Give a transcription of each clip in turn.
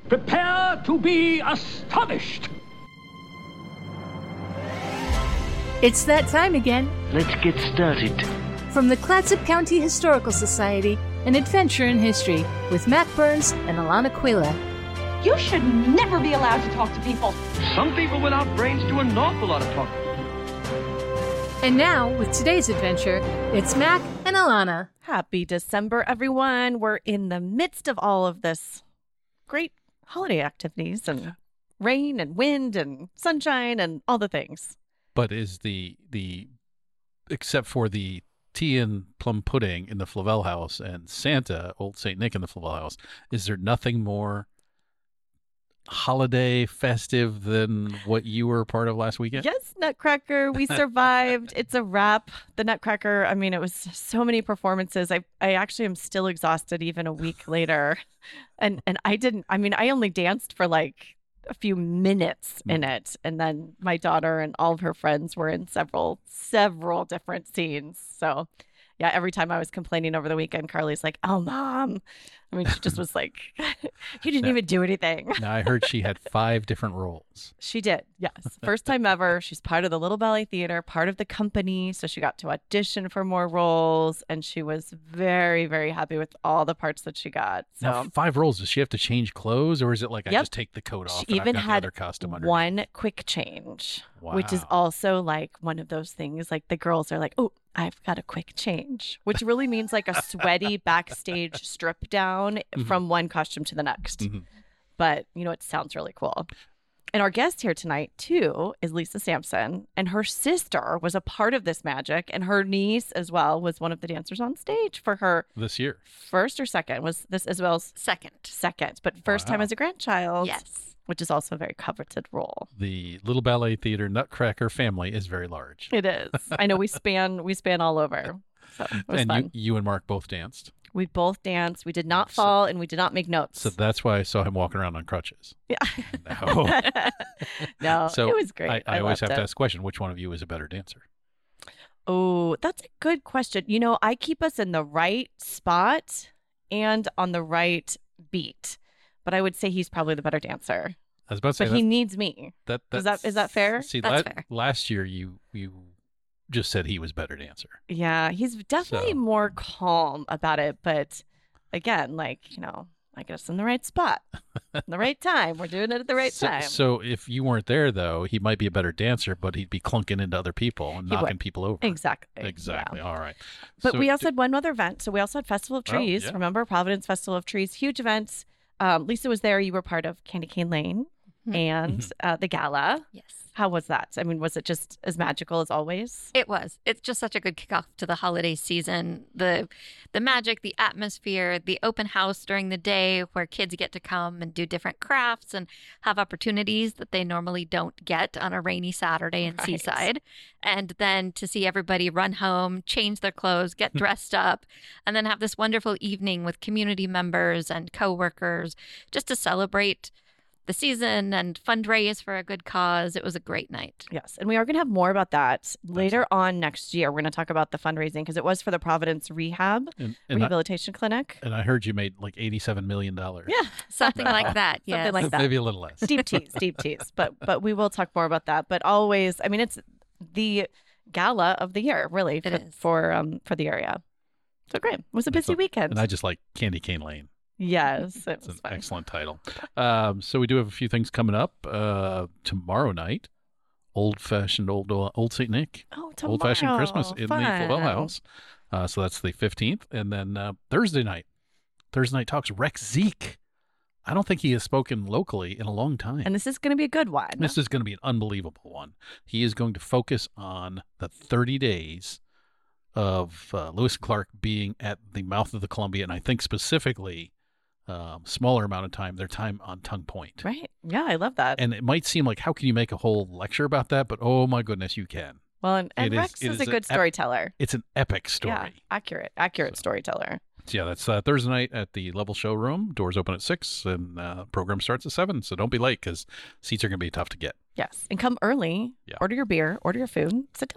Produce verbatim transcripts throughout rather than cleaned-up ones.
Prepare to be astonished. It's that time again. Let's get started. From the Clatsop County Historical Society, an adventure in history with Matt Burns and Alana Quila. You should never be allowed to talk to people. Some people without brains do an awful lot of talking. And now, with today's adventure, it's Mac and Alana. Happy December, everyone. We're in the midst of all of this great holiday activities and rain and wind and sunshine and all the things. But is the, the except for the tea and plum pudding in the Flavel house and Santa, Old Saint Nick in the Flavel house, is there nothing more holiday festive than what you were a part of last weekend? Yes, Nutcracker. We survived. It's a wrap. The Nutcracker, I mean, it was so many performances. I, I actually am still exhausted even a week later. And and I didn't, I mean, I only danced for like a few minutes in it. And then my daughter and all of her friends were in several, several different scenes. So yeah, every time I was complaining over the weekend, Carly's like, oh, Mom. I mean, she just was like, you didn't now, even do anything. Now, I heard she had five different roles. She did, yes. First time ever. She's part of the Little Ballet Theater, part of the company. So she got to audition for more roles. And she was very, very happy with all the parts that she got. So now, five roles. Does she have to change clothes? Or is it like, I Yep. just take the coat off She and even I've got had the other costume underneath? one quick change, Wow. which is also like one of those things like the girls are like, oh, I've got a quick change, which really means like a sweaty backstage strip down Mm-hmm. from one costume to the next. Mm-hmm. But, you know, it sounds really cool. And our guest here tonight, too, is Lisa Sampson. And her sister was a part of this magic. And her niece, as well, was one of the dancers on stage for her This year. first or second. Was this Isabel's Second. second, but first time Wow. as a grandchild. Yes. Which is also a very coveted role. The Little Ballet Theater Nutcracker family is very large. It is. I know we span we span all over. So it was and fun. you, you and Mark both danced. We both danced. We did not So- fall and we did not make notes. So that's why I saw him walking around on crutches. yeah. No. no, So it was great. I, I, always loved have to it. ask the question, which one of you is a better dancer? Oh, that's a good question. You know, I keep us in the right spot and on the right beat. But I would say he's probably the better dancer. I was about to say But that, he needs me. that, Is that is that fair? See, That's la- fair. last year you you just said he was better dancer. Yeah, he's definitely So- more calm about it. But again, like, you know, I guess in the right spot, in the right time. We're doing it at the right so, time. So if you weren't there, though, he might be a better dancer, but he'd be clunking into other people and He knocking would. people over. Exactly. Exactly. yeah. All right. But So we also d- had one other event. So we also had Festival of Oh, Trees. yeah. Remember Providence Festival of Trees? Huge events. Um, Lisa was there. You were part of Candy Cane Lane Mhm. and uh, the gala. Yes. How was that? I mean, was it just as magical as always? It was. It's just such a good kickoff to the holiday season. The the magic, the atmosphere, the open house during the day where kids get to come and do different crafts and have opportunities that they normally don't get on a rainy Saturday in Right. Seaside. And then to see everybody run home, change their clothes, get dressed up, and then have this wonderful evening with community members and coworkers just to celebrate the season and fundraise for a good cause. It was a great night. Yes. And we are going to have more about that later on next year. We're going to talk about the fundraising because it was for the Providence Rehab and, and, I, Rehabilitation Clinic. and I heard you made like eighty-seven million dollars. Yeah. Something like that. Something Yes. like that. Maybe a little less. Deep tease, deep tease. But but we will talk more about that. But always, I mean, it's the gala of the year, really, for It is. for, um for the area. So great. It was a busy Excellent. weekend. And I just like Candy Cane Lane. yes, it It's was an fun. excellent title. Um, so we do have a few things coming up uh, tomorrow night. Old fashioned old Old Saint Nick. Oh, tomorrow. Old fashioned Christmas in Fun. the Flavel House. Uh, so that's the fifteenth, and then uh, Thursday night. Thursday night talks Rex Zeke. I don't think he has spoken locally in a long time. And this is going to be a good one. This is going to be an unbelievable one. He is going to focus on the thirty days of uh, Lewis and Clark being at the mouth of the Columbia, and I think specifically um, smaller amount of time, their time on Tongue Point. Right. Yeah, I love that. And it might seem like, how can you make a whole lecture about that? But oh my goodness, you can. well, and, and it is- Rex it is, is a an good ep- storyteller. It's an epic story. Yeah, accurate, accurate storyteller. So yeah, that's uh, Thursday night at the Level Showroom. Doors open at six, and uh, program starts at seven. So don't be late because seats are going to be tough to get. Yes, and come early. Yeah. Order your beer, order your food, sit down.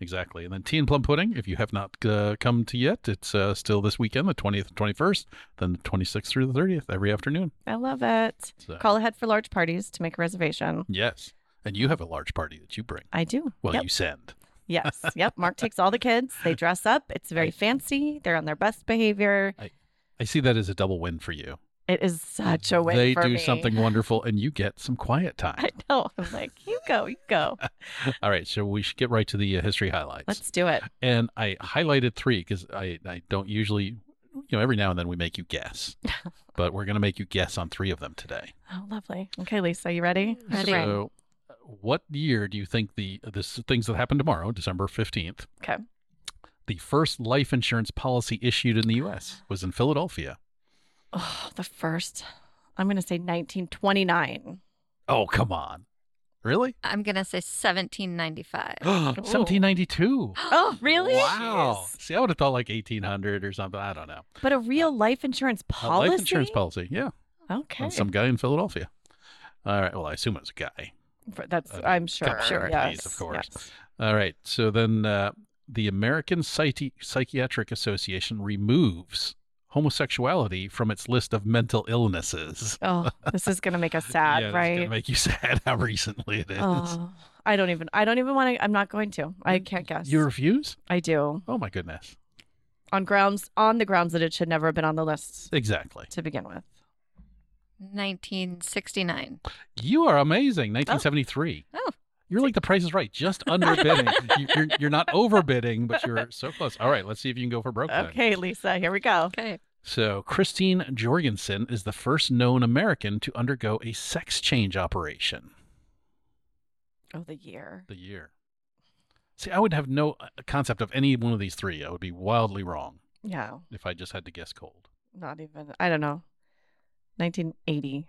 Exactly. And then tea and plum pudding, if you have not uh, come to yet, it's uh, still this weekend, the twentieth and twenty-first, then the twenty-sixth through the thirtieth, every afternoon. I love it. So, Call ahead for large parties to make a reservation. yes. And you have a large party that you bring. I do. Well, Yep. you send. Yes. Yep. Mark takes all the kids. They dress up. It's very fancy. They're on their best behavior. I see that as a double win for you. It is such a win They for do me. something wonderful, and you get some quiet time. I know. I'm like, you go, you go. All right, so we should get right to the uh, history highlights. Let's do it. And I highlighted three because I, I don't usually, you know, every now and then we make you guess. But we're going to make you guess on three of them today. Oh, lovely. Okay, Lisa, you ready? Ready. So, uh, what year do you think the this things that happen tomorrow, December fifteenth, Okay. the first life insurance policy issued in the U S was in Philadelphia? Oh, the first. I'm going to say nineteen twenty-nine. Oh, come on. Really? I'm going to say seventeen ninety-five. seventeen ninety-two. Oh, really? Wow. See, I would have thought like eighteen hundred or something. I don't know. But a real life insurance A policy? life insurance policy, yeah. Okay. On some guy in Philadelphia. All right. Well, I assume it was a guy. For- That's, I mean, I'm sure. couple Sure. of Yes. days, of course. yes. All right. So then uh, the American Psychi- Psychiatric Association removes homosexuality from its list of mental illnesses. Oh, this is going to make us sad, yeah, It's right? going to make you sad how recently it is. Oh, I don't even, I don't even want to, I'm not going to. I can't guess. You refuse? I do. Oh, my goodness. On grounds, on the grounds that it should never have been on the list Exactly. to begin with. nineteen sixty-nine. You are amazing. nineteen seventy-three. Oh. You're like the Price is Right, just underbidding. You- you're, you're not overbidding, but you're so close. All right, let's see if you can go for broke then. Okay, Lisa, here we go. Okay. So, Christine Jorgensen is the first known American to undergo a sex change operation. Oh, the year. The year. See, I would have no uh, concept of any one of these three. I would be wildly wrong Yeah, if I just had to guess cold. not even, I don't know. nineteen eighty.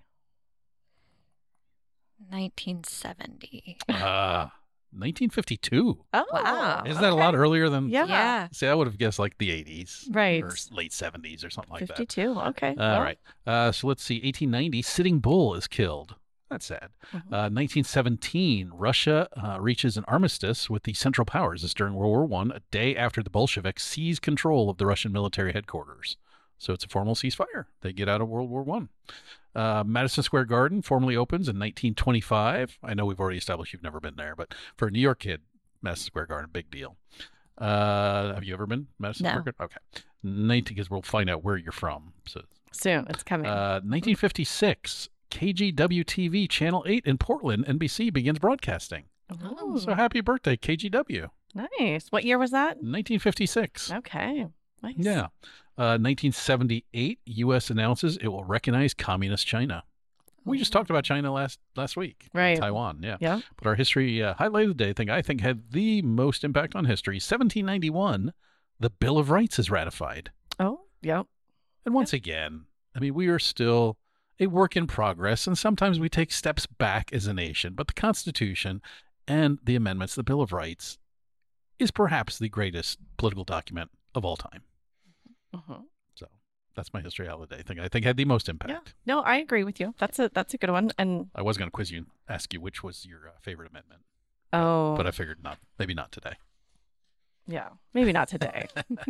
nineteen seventy. Uh, nineteen fifty-two. Oh, Wow. Isn't that a lot earlier than? Yeah. Yeah. See, I would have guessed like the eighties. Right. Or s- late seventies or something like that. fifty-two. Okay. All well, right. Uh, so let's see. eighteen ninety, Sitting Bull is killed. That's sad. Mhm. Uh, nineteen seventeen, Russia uh, reaches an armistice with the Central Powers. It's during World War One, a day after the Bolsheviks seize control of the Russian military headquarters. So it's a formal ceasefire. They get out of World War One. Uh, Madison Square Garden formally opens in nineteen twenty-five. I know we've already established you've never been there, but for a New York kid, Madison Square Garden, big deal. Uh, have you ever been Madison No. Square Garden? Okay. nineteen, because we'll find out where you're from. So soon. It's coming. uh, nineteen fifty-six, K G W T V Channel eight in Portland, N B C begins broadcasting. oh, So happy birthday, K G W. nice. What year was that? nineteen fifty-six. Okay. Nice. Yeah. Uh, nineteen seventy-eight, U S announces it will recognize communist China. We just talked about China last last week. Right. Taiwan, yeah. Yeah. But our history uh, highlight of the day thing I think had the most impact on history. seventeen ninety-one, the Bill of Rights is ratified. Oh, yep. And once again, I mean, we are still a work in progress, and sometimes we take steps back as a nation. But the Constitution and the amendments, the Bill of Rights, is perhaps the greatest political document of all time. Mhm. So that's my history holiday thing. I think had the most impact. Yeah. No, I agree with you. That's a that's a good one. And I was going to quiz you and ask you which was your uh, favorite amendment, oh, but I figured not. Maybe not today. yeah, maybe not today.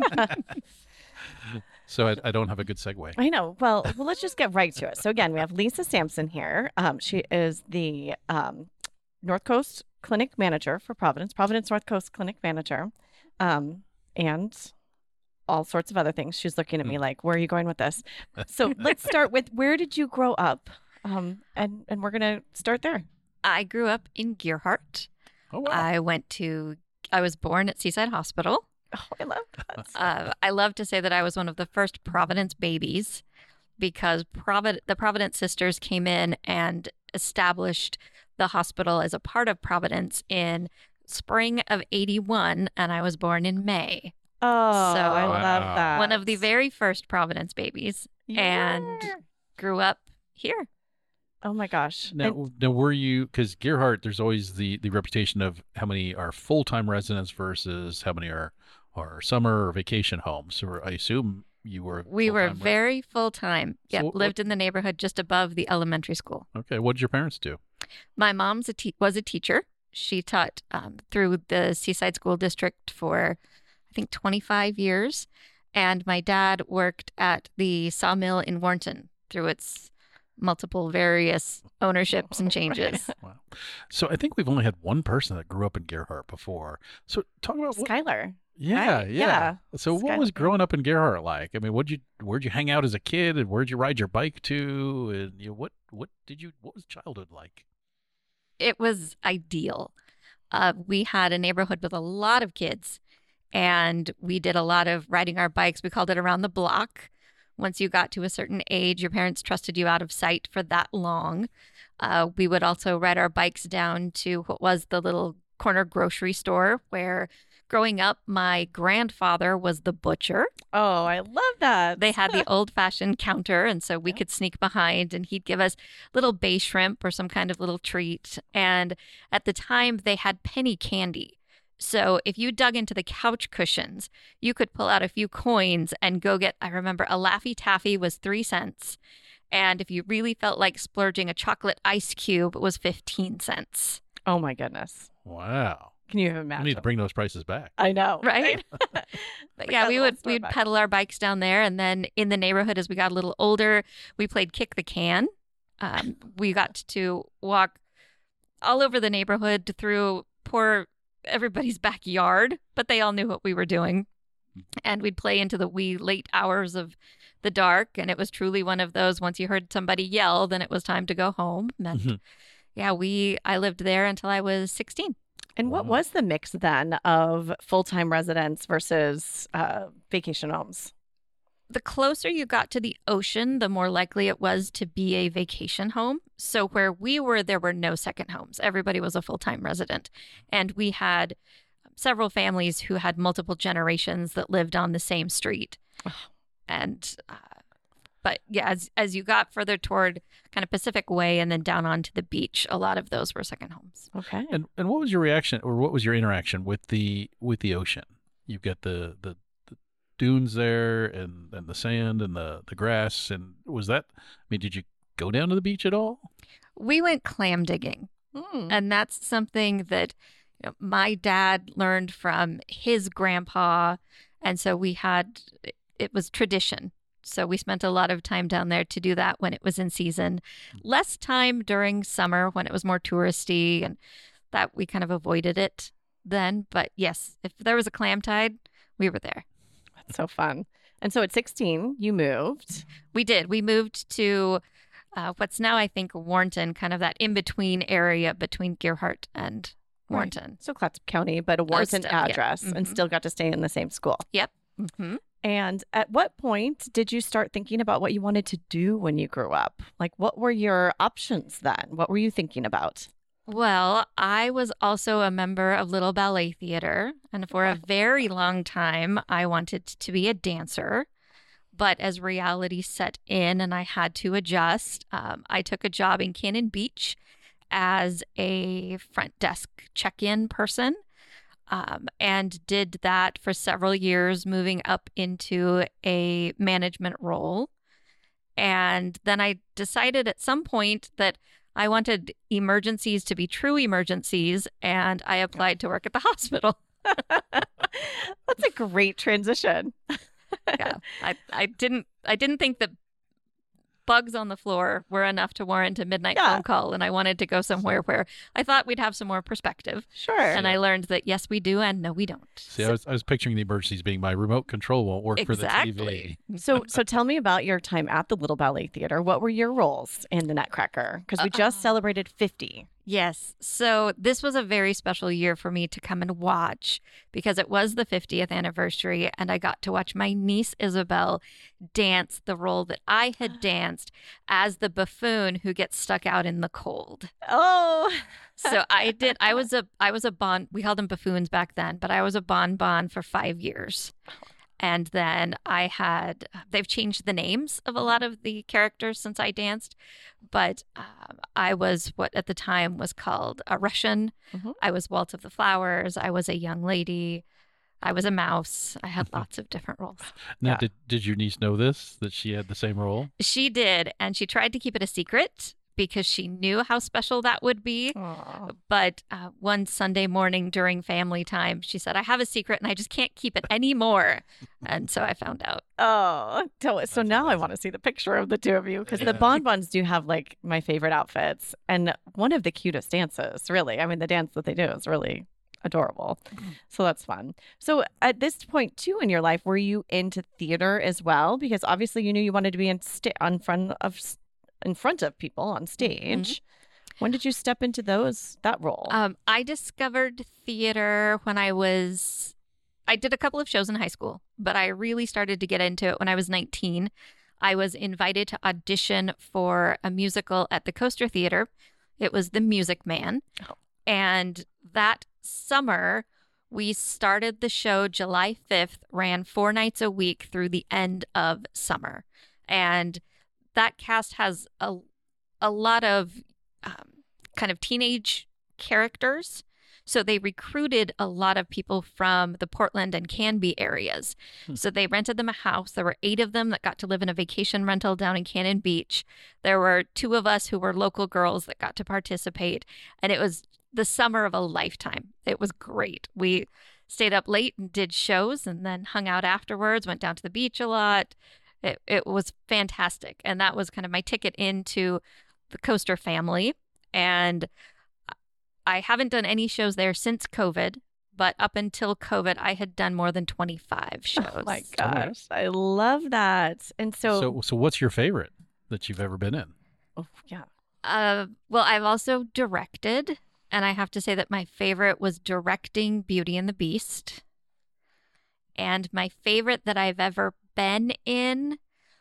So I, I don't have a good segue. I know. Well, well, let's just get right to it. So again, we have Lisa Sampson here. Um, she is the um, North Coast Clinic Manager for Providence, Providence North Coast Clinic Manager, um, and all sorts of other things. She's looking at me like, "Where are you going with this?" So let's start with where did you grow up, um, and and we're gonna start there. I grew up in Gearhart. Oh wow! I went to, I was born at Seaside Hospital. Oh, I love that. Uh, I love to say that I was one of the first Providence babies because Provid- the Providence sisters came in and established the hospital as a part of Providence in spring of eighty-one, and I was born in May. Oh, So- I love Wow. that. One of the very first Providence babies, and Yeah. grew up here. Oh my gosh. And- Now, now were you, because Gearhart, there's always the, the reputation of how many are full-time residents versus how many are, are summer or vacation homes. So I assume you were We were full-time res- very full time. So Yep, what- lived in the neighborhood just above the elementary school. Okay, what did your parents do? My mom's a te- was a teacher, She taught um, through the Seaside School District for, I think, twenty-five years. And my dad worked at the sawmill in Warrenton through its multiple various ownerships and changes. Wow. So I think we've only had one person that grew up in Gerhardt before. So talk about what. Skylar. Yeah, Right, yeah. yeah. So what Skylar. was growing up in Gerhardt like? I mean, what'd you where'd you hang out as a kid, and where'd you ride your bike to, and you know, what what did you what was childhood like? It was ideal. Uh, we had a neighborhood with a lot of kids, and we did a lot of riding our bikes. We called it around the block. Once you got to a certain age, your parents trusted you out of sight for that long. Uh, we would also ride our bikes down to what was the little corner grocery store where, growing up, my grandfather was the butcher. Oh, I love that. They had the old-fashioned counter, and so we Yeah. could sneak behind, and he'd give us little bay shrimp or some kind of little treat. And at the time, they had penny candy. So if you dug into the couch cushions, you could pull out a few coins and go get, I remember a Laffy Taffy was three cents. And if you really felt like splurging, a chocolate ice cube was fifteen cents. Oh my goodness. Wow. Can you We imagine? need to bring those prices back. I know. Right? But Like yeah, that we little would store we'd back. pedal our bikes down there, and then in the neighborhood as we got a little older, we played kick the can. Um, we got to walk all over the neighborhood through poor everybody's backyard, but they all knew what we were doing, and we'd play into the wee late hours of the dark. And it was truly one of those: once you heard somebody yell, then it was time to go home. And Mhm. yeah, we I lived there until I was sixteen. And what Wow. was the mix then of full-time residents versus uh, vacation homes? The closer you got to the ocean, the more likely it was to be a vacation home. So where we were, there were no second homes. Everybody was a full-time resident. And we had several families who had multiple generations that lived on the same street. And, uh, but yeah, as, as you got further toward kind of Pacific Way and then down onto the beach, a lot of those were second homes. Okay. And and what was your reaction, or what was your interaction with the with the ocean? You've got the the, the dunes there, and, and the sand and the, the grass, and was that? I mean, did you go down to the beach at all? We went clam digging. Mm. And that's something that you know, my dad learned from his grandpa. And so we had, it was tradition. So we spent a lot of time down there to do that when it was in season. Less time during summer when it was more touristy, and that we kind of avoided it then. But yes, if there was a clam tide, we were there. That's so fun. And so at sixteen, you moved. We did. We moved to uh, what's now, I think, Warrenton, kind of that in-between area between Gerhardt and Warrenton. So Clatsop County, but a Warrenton still, yeah. address, and Mhm. still got to stay in the same school. Yep. Mm-hmm. And at what point did you start thinking about what you wanted to do when you grew up? Like, what were your options then? What were you thinking about? Well, I was also a member of Little Ballet Theater, and for a very long time, I wanted to be a dancer. But as reality set in and I had to adjust, um, I took a job in Cannon Beach as a front desk check-in person, um, and did that for several years, moving up into a management role. And then I decided at some point that I wanted emergencies to be true emergencies, and I applied to work at the hospital. That's a great transition. Yeah, I, I didn't I didn't think that bugs on the floor were enough to warrant a midnight Yeah. phone call, and I wanted to go somewhere where I thought we'd have some more perspective. Sure. And I learned that yes, we do, and no, we don't. See, I was I was picturing the emergencies being my remote control won't work for the T Exactly. V. So, so tell me about your time at the Little Ballet Theater. What were your roles in the Nutcracker? Because we just Uh, celebrated fifty. Yes. So this was a very special year for me to come and watch because it was the fiftieth anniversary, and I got to watch my niece Isabel dance the role that I had danced as the buffoon who gets stuck out in the cold. Oh, So I did I was a I was a bon we called them buffoons back then, but I was a bonbon for five years. And then I had, they've changed the names of a lot of the characters since I danced, but um, I was what at the time was called a Russian. Mhm. I was Waltz of the Flowers. I was a young lady. I was a mouse. I had lots of different roles. Now, Yeah. did did your niece know this, that she had the same role? She did, and she tried to keep it a secret because she knew how special that would be. Aw. But uh, one Sunday morning during family time, she said, I have a secret and I just can't keep it anymore. And so I found out. Oh, tell it. So That's now I amazing. want to see the picture of the two of you because Yeah. the bonbons do have like my favorite outfits and one of the cutest dances, really. I mean, the dance that they do is really adorable. So that's fun. So at this point too in your life, were you into theater as well? Because obviously you knew you wanted to be in sta- on front of in front of people on stage. When did you step into those that role? Um, I discovered theater when I was, I did a couple of shows in high school, but I really started to get into it when I was nineteen. I was invited to audition for a musical at the Coaster Theater. It was The Music Man. Oh. And that summer, we started the show July fifth, ran four nights a week through the end of summer. And that cast has a, a lot of um, kind of teenage characters. So they recruited a lot of people from the Portland and Canby areas. Hmm. So they rented them a house. There were eight of them that got to live in a vacation rental down in Cannon Beach. There were two of us who were local girls that got to participate. And it was the summer of a lifetime. It was great. We stayed up late and did shows and then hung out afterwards, went down to the beach a lot. It, it was fantastic. And that was kind of my ticket into the Coaster family. And I haven't done any shows there since COVID, but up until COVID, I had done more than twenty-five shows. Oh my gosh, I love that. And so, So, so what's your favorite that you've ever been in? oh, yeah. Uh, well, I've also directed, and I have to say that my favorite was directing Beauty and the Beast. And my favorite that I've ever been in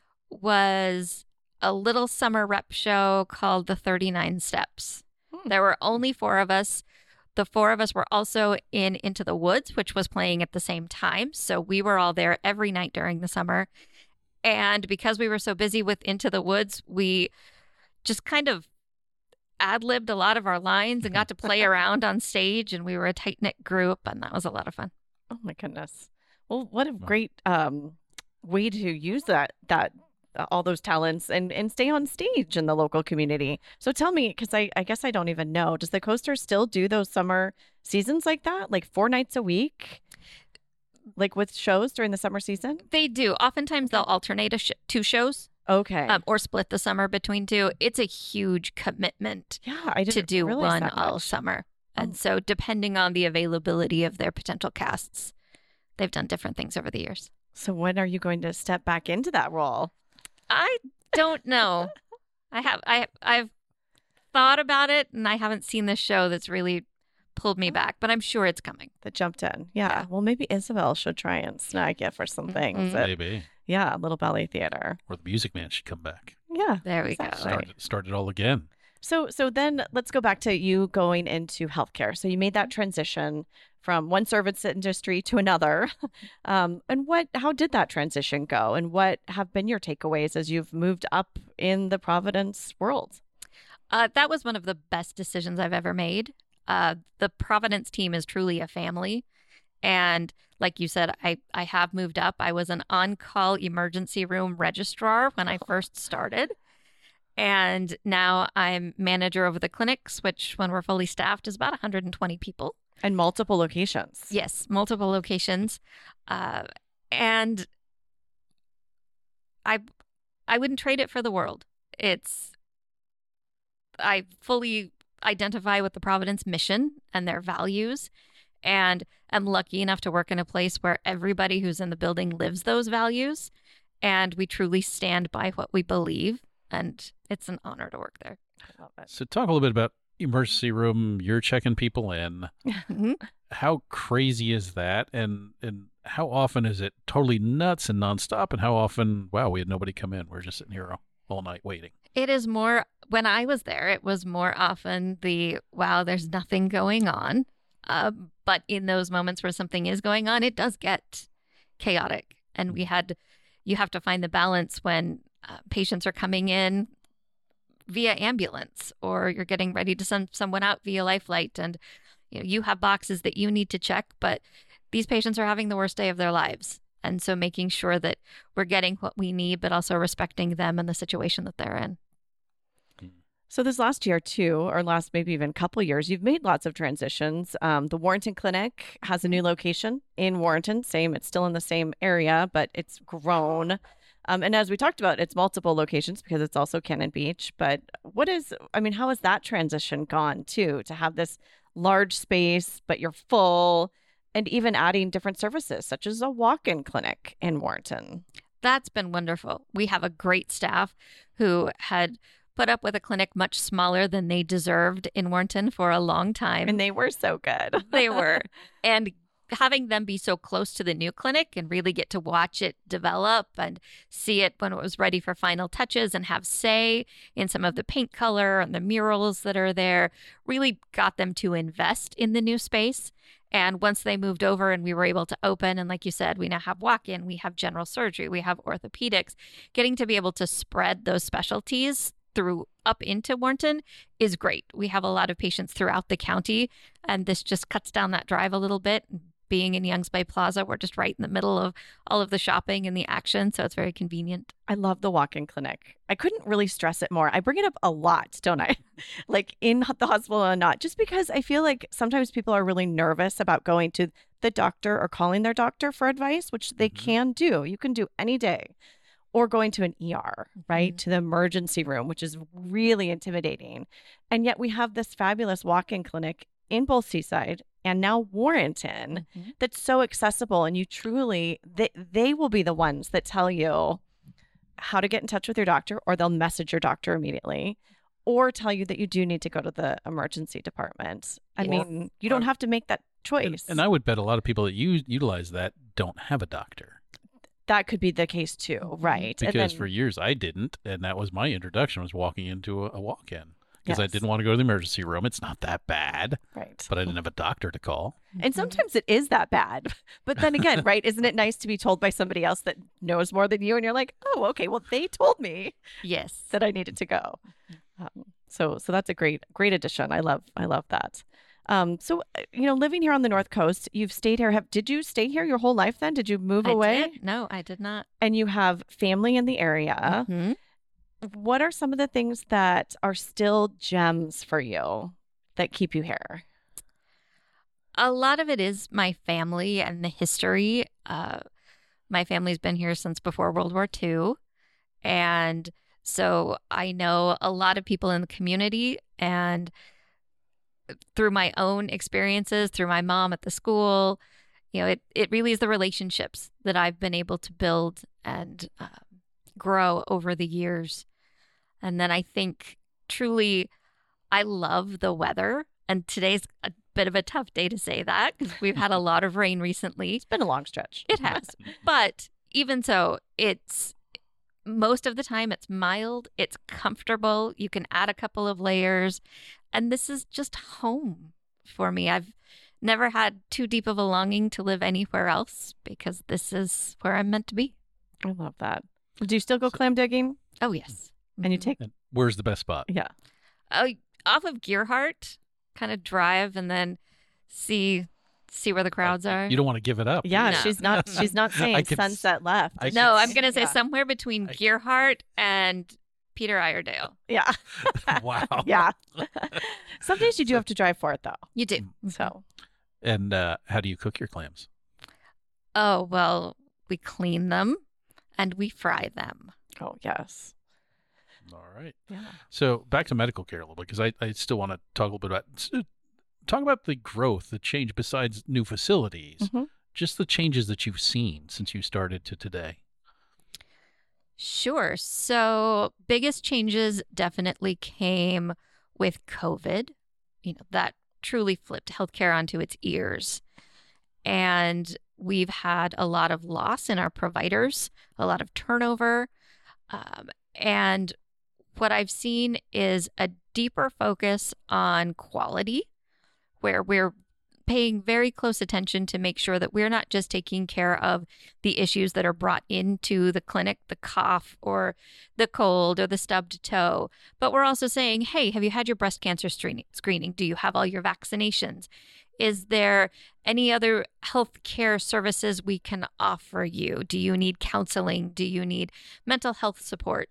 was a little summer rep show called The thirty-nine Steps. Hmm. There were only four of us. The four of us were also in Into the Woods, which was playing at the same time. So we were all there every night during the summer. And because we were so busy with Into the Woods, we just kind of ad-libbed a lot of our lines and got to play around on stage. And we were a tight-knit group, and that was a lot of fun. Oh my goodness. Well, what a great um, way to use that that uh, all those talents and and stay on stage in the local community. So tell me, because I, I guess I don't even know, does the Coaster still do those summer seasons like that, like four nights a week, like with shows during the summer season? They do. Oftentimes, they'll alternate a sh- two shows Okay. um, or split the summer between two. It's a huge commitment yeah, I didn't to do realize one that all much. summer. Oh. And so, depending on the availability of their potential casts, they've done different things over the years. So when are you going to step back into that role? I don't know. I have I I've thought about it, and I haven't seen this show that's really pulled me back, but I'm sure it's coming. That jumped in. Yeah. Yeah. Well, maybe Isabel should try and snag you for some things. Mhm. at- Maybe. yeah, Little Ballet Theater. Or the Music Man should come back. Yeah. There we go. Exactly. Start, it- start it all again. So so then let's go back to you going into healthcare. So you made that transition from one service industry to another. Um, and what how did that transition go? And what have been your takeaways as you've moved up in the Providence world? Uh, that was one of the best decisions I've ever made. Uh, the Providence team is truly a family. And like you said, I, I have moved up. I was an on-call emergency room registrar when I first started. And now I'm manager of the clinics, which when we're fully staffed is about one hundred twenty people. And multiple locations. Yes, multiple locations. Uh, and I I wouldn't trade it for the world. It's I fully identify with the Providence mission and their values, and I'm lucky enough to work in a place where everybody who's in the building lives those values, and we truly stand by what we believe, and it's an honor to work there. I love it. So talk a little bit about emergency room. You're checking people in. Mhm. How crazy is that? And and how often is it totally nuts and nonstop? And how often, wow, we had nobody come in. We're just sitting here all, all night waiting. It is more, when I was there, it was more often the, wow, there's nothing going on. Uh, but in those moments where something is going on, it does get chaotic. And we had, you have to find the balance when uh, patients are coming in via ambulance, or you're getting ready to send someone out via life flight, and you know, you have boxes that you need to check, but these patients are having the worst day of their lives. And so making sure that we're getting what we need, but also respecting them and the situation that they're in. So this last year too, or last maybe even couple years, you've made lots of transitions. Um, the Warrenton Clinic has a new location in Warrenton. Same, it's still in the same area, but it's grown. Um, and as we talked about, it's multiple locations because it's also Cannon Beach. But what is, I mean, how has that transition gone too, to have this large space, but you're full, and even adding different services such as a walk-in clinic in Warrenton? That's been wonderful. We have a great staff who had put up with a clinic much smaller than they deserved in Warrenton for a long time. And they were so good. They were. And having them be so close to the new clinic and really get to watch it develop and see it when it was ready for final touches and have say in some of the paint color and the murals that are there really got them to invest in the new space. And once they moved over and we were able to open, and like you said, we now have walk-in, we have general surgery, we have orthopedics, getting to be able to spread those specialties through up into Warrenton is great. We have a lot of patients throughout the county, and this just cuts down that drive a little bit. Being in Youngs Bay Plaza, we're just right in the middle of all of the shopping and the action, so it's very convenient. I love the walk-in clinic. I couldn't really stress it more. I bring it up a lot, don't I? Like in the hospital or not, just because I feel like sometimes people are really nervous about going to the doctor or calling their doctor for advice, which they mm-hmm. can do. You can do any day. Or going to an E R, right? Mm-hmm. To the emergency room, which is really intimidating. And yet we have this fabulous walk-in clinic in both Seaside and now Warrenton mm-hmm. that's so accessible. And you truly, they, they will be the ones that tell you how to get in touch with your doctor, or they'll message your doctor immediately, or tell you that you do need to go to the emergency department. I yes. mean, you don't have to make that choice. And, and I would bet a lot of people that use, utilize that don't have a doctor. That could be the case too, right? Because then, for years I didn't, and that was my introduction, was walking into a, a walk-in. Because yes. I didn't want to go to the emergency room. It's not that bad. Right. But I didn't have a doctor to call. And sometimes it is that bad. But then again, right, isn't it nice to be told by somebody else that knows more than you? And you're like, oh, okay, well, they told me yes, that I needed to go. Um, so so that's a great, great addition. I love, I love that. Um, so, you know, living here on the North Coast, you've stayed here. Have, did you stay here your whole life then? Did you move I away? Did. No, I did not. And you have family in the area. Mm-hmm. What are some of the things that are still gems for you that keep you here? A lot of it is my family and the history. Uh, my family's been here since before World War Two. And so I know a lot of people in the community, and through my own experiences, through my mom at the school, you know, it, it really is the relationships that I've been able to build and uh, grow over the years. And then I think truly I love the weather. And today's a bit of a tough day to say that because we've had a lot of rain recently. It's been a long stretch. It has. But even so, it's most of the time it's mild, it's comfortable. You can add a couple of layers. And this is just home for me. I've never had too deep of a longing to live anywhere else because this is where I'm meant to be. I love that. Do you still go clam digging? Oh, yes. And you take... And where's the best spot? Yeah. Oh, off of Gearhart, kind of drive and then see see where the crowds are. You don't want to give it up. Yeah, No. she's not She's not saying could, sunset left. I no, could, I'm going to say yeah. somewhere between I, Gearhart and Peter Iredale. Yeah. Wow. Yeah. Some days you do have to drive for it, though. You do. So. And uh, how do you cook your clams? Oh, well, we clean them and we fry them. Oh, yes. All right. Yeah. So back to medical care a little bit, because I, I still want to talk a little bit about, talk about the growth, the change besides new facilities, mm-hmm. just the changes that you've seen since you started to today. Sure. So biggest changes definitely came with COVID. You know, that truly flipped healthcare onto its ears. And we've had a lot of loss in our providers, a lot of turnover. Um, and what I've seen is a deeper focus on quality, where we're paying very close attention to make sure that we're not just taking care of the issues that are brought into the clinic, the cough or the cold or the stubbed toe, but we're also saying, hey, have you had your breast cancer screening? Do you have all your vaccinations? Is there any other health care services we can offer you? Do you need counseling? Do you need mental health support?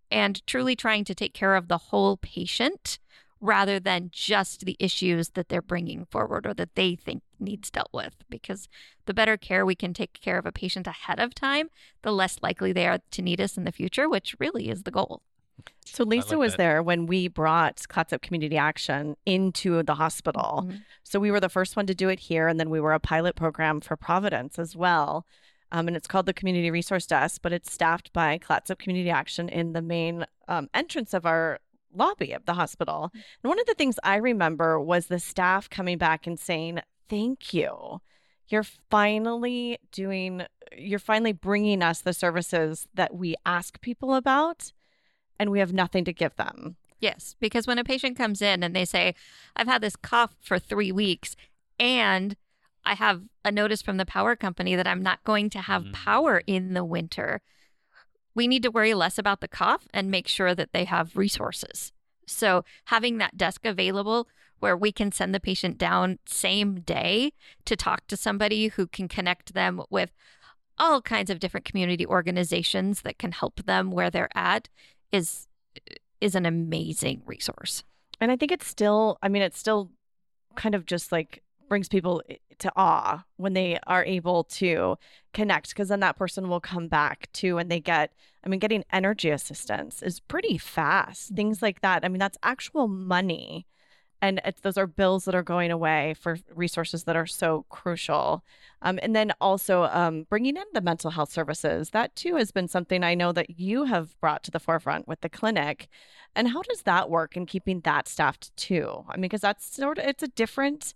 and truly trying to take care of the whole patient rather than just the issues that they're bringing forward or that they think needs dealt with. Because the better care we can take care of a patient ahead of time, the less likely they are to need us in the future, which really is the goal. So Lisa like was that. there when we brought Clatsop Community Action into the hospital. Mhm. So we were the first one to do it here, and then we were a pilot program for Providence as well. Um, and it's called the Community Resource Desk, but it's staffed by Clatsop Community Action in the main um, entrance of our lobby of the hospital. And one of the things I remember was the staff coming back and saying, thank you. You're finally doing, you're finally bringing us the services that we ask people about, and we have nothing to give them. Yes, because when a patient comes in and they say, I've had this cough for three weeks and I have a notice from the power company that I'm not going to have Mm. power in the winter, we need to worry less about the cough and make sure that they have resources. So having that desk available where we can send the patient down same day to talk to somebody who can connect them with all kinds of different community organizations that can help them where they're at is is an amazing resource. And I think it's still, I mean, it's still kind of just like brings people to awe when they are able to connect, because then that person will come back too and they get, I mean, getting energy assistance is pretty fast. Things like that. I mean, that's actual money. And it's, those are bills that are going away for resources that are so crucial. Um, and then also um, bringing in the mental health services. That too has been something I know that you have brought to the forefront with the clinic. And how does that work in keeping that staffed too? I mean, because that's sort of, it's a different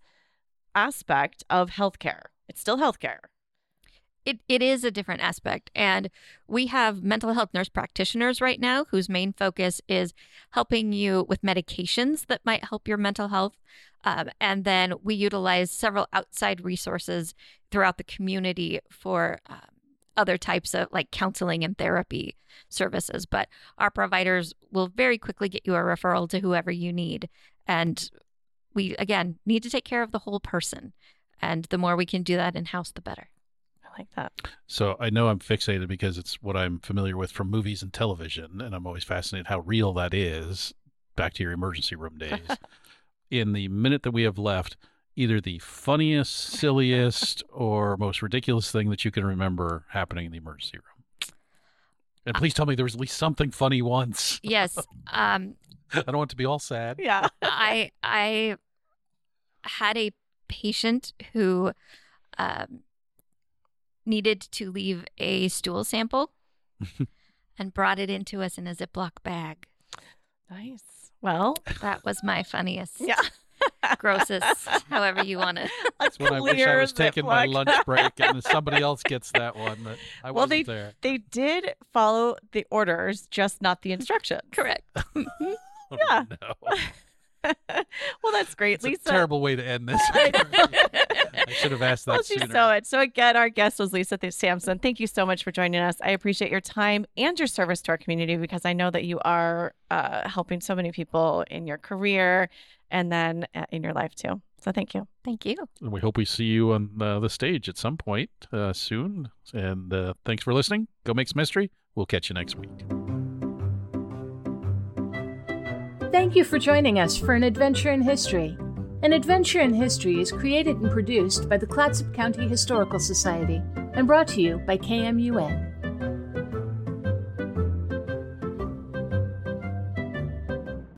aspect of healthcare. It's still healthcare. It it is a different aspect. And we have mental health nurse practitioners right now whose main focus is helping you with medications that might help your mental health. Um, and then we utilize several outside resources throughout the community for um, other types of like counseling and therapy services. But our providers will very quickly get you a referral to whoever you need. And we, again, need to take care of the whole person. And the more we can do that in-house, the better. I like that. So I know I'm fixated because it's what I'm familiar with from movies and television, and I'm always fascinated how real that is. Back to your emergency room days. In the minute that we have left, either the funniest, silliest, or most ridiculous thing that you can remember happening in the emergency room. And please tell me there was at least something funny once. Yes. Um, I don't want it to be all sad. Yeah. I I had a patient who um, needed to leave a stool sample and brought it into us in a Ziploc bag. Nice. Well, That was my funniest, yeah. grossest, however you want to. That's when I wish I Clear was taking my Ziploc. lunch break and somebody else gets that one. But I Well, wasn't there. They did follow the orders, just not the instructions. Correct. Oh, yeah. no. Well, that's great. It's Lisa. a terrible way to end this. I know. I should have asked that Well, she's sooner. so it. So again, our guest was Lisa Th- Sampson. Thank you so much for joining us. I appreciate your time and your service to our community, because I know that you are uh, helping so many people in your career and then uh, in your life too. So thank you. Thank you. And we hope we see you on uh, the stage at some point uh, soon. And uh, thanks for listening. Go make some history. We'll catch you next week. Thank you for joining us for An Adventure in History. An Adventure in History is created and produced by the Clatsop County Historical Society and brought to you by K M U N.